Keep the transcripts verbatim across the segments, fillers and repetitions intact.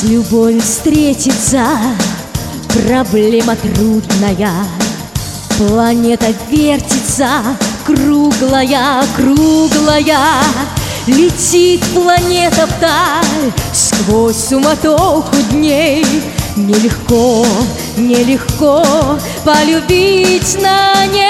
любовью встретиться проблема трудная. Планета вертится, круглая, круглая. Летит планета вдаль сквозь суматоху дней. Нелегко, нелегко полюбить на ней.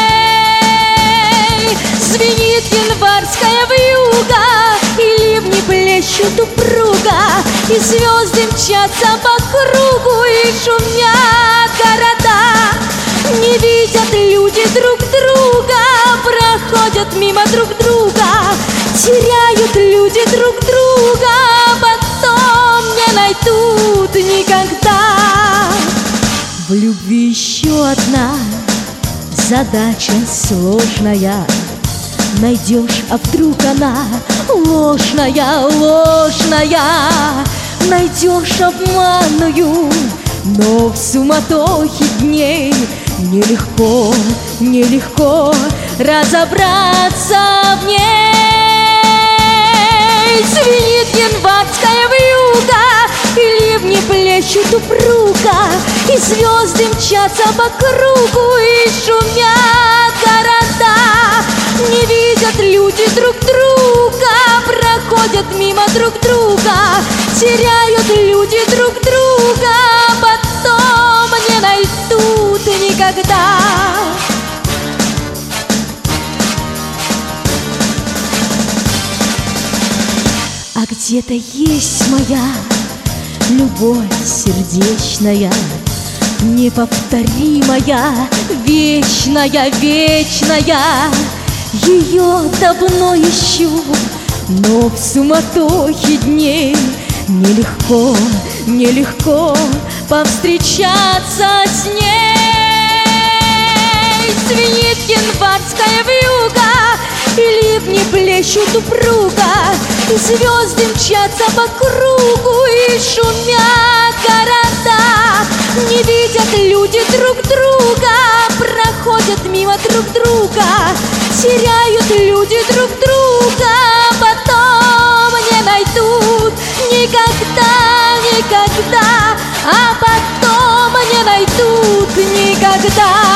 Звенит январская вьюга, и ливни плещут упруго, и звезды мчатся по кругу, и шумят города. Не видят люди друг друга, проходят мимо друг друга. Теряют люди друг друга, потом не найдут никогда. В любви еще одна задача сложная. Найдешь, а вдруг она ложная, ложная. Найдешь обманную, но в суматохе дней нелегко, нелегко разобраться в ней. Звенит январская вьюга, и ливни плещут упруго, и звезды мчатся по кругу, и шумят города. Не видят люди друг друга, проходят мимо друг друга. Теряют люди друг друга, потом не найдут никогда. А где-то есть моя любовь сердечная, неповторимая, вечная, вечная. Ее давно ищу, но в суматохе дней нелегко, нелегко повстречаться с ней. Звенит январская вьюга, и ливни плещут упруго, и звезды мчатся по кругу, и шумят города. Не видят люди друг друга, проходят мимо друг друга. Теряют люди друг друга, потом не найдут никогда, никогда. А потом не найдут никогда.